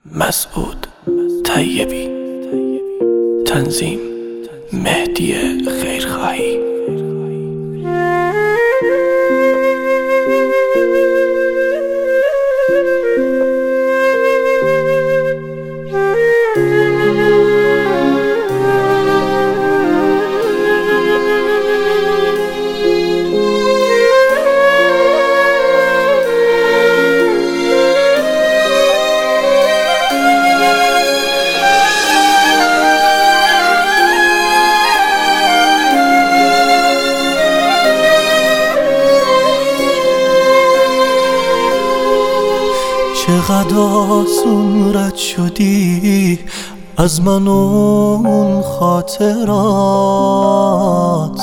مسعود طیبی. تنظیم مهدی خیرخواهی. چقدر آسون رد شدی از من و اون خاطرات،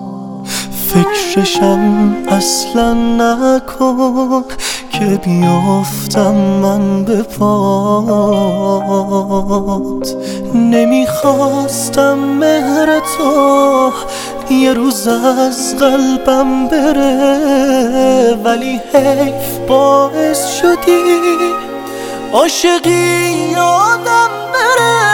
فکرشم اصلا نکن که بیافتم من به پات. نمیخواستم مهر تو یه روز از قلبم بره، ولی حیف باعث شدی عاشقی یادم بره.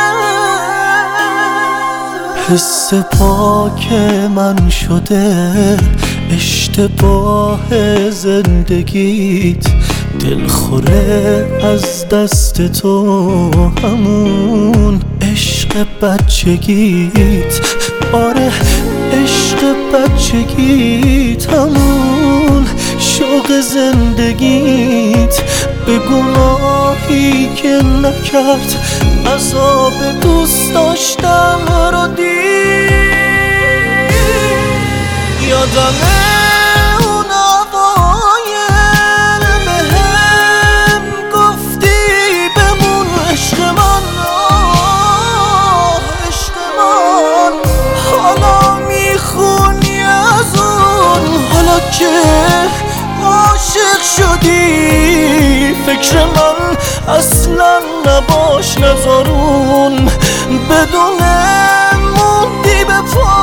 حس پاک من شده اشتباه زندگیت، دلخوره از دست تو همون عشق بچگیت. آره عشق بچگیت، همون شوق زندگیت. به گناهی که نکرد عذاب دوست داشتم رو دید. یادمه اون اوایل بهم گفتی بمون عشق من، عشق من. حالا میخونی از اون، حالا که عاشق شدی فکر من اصلا نباش نذارون، بدونه موندی به پا.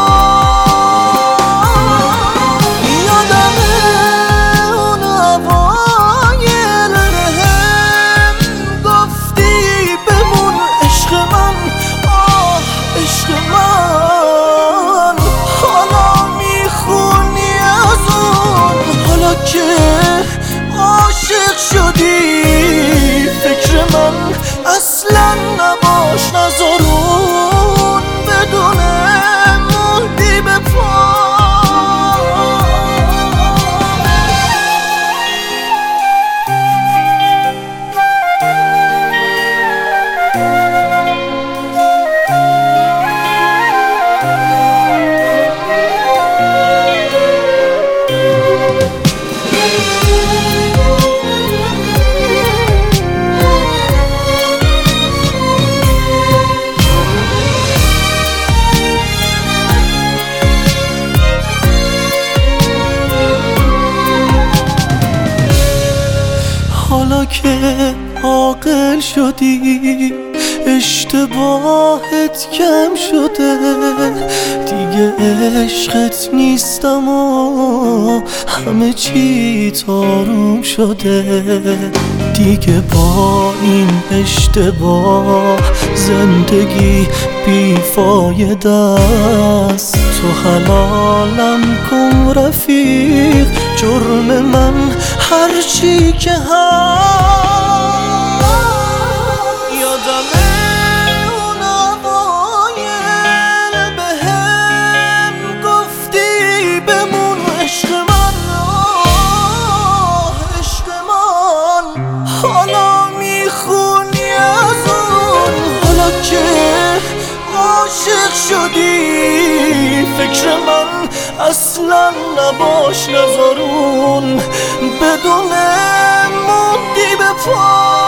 یادمه اون اوایل بهم گفتی بمون عشق من، عشق من. حالا میخونی از اون، حالا که عاشق شدی فکر من اصلا نباش نذارون، بدونه موندی به پا. حالا که عاقل شدی اشتباهت کم شده، دیگه عشقت نیستم و همه چی آروم شده. دیگه با این اشتباه زندگی بیفایده است. تو حلالم کن رفیق، جرم من هرچی که هست. یادمه اون اوایل بهم گفتی بمون عشق من، عشق من. حالا میخونی از اون، حالا که عاشق شدی فکر من اصلا نباش نذارون، بدونه موندی به پا.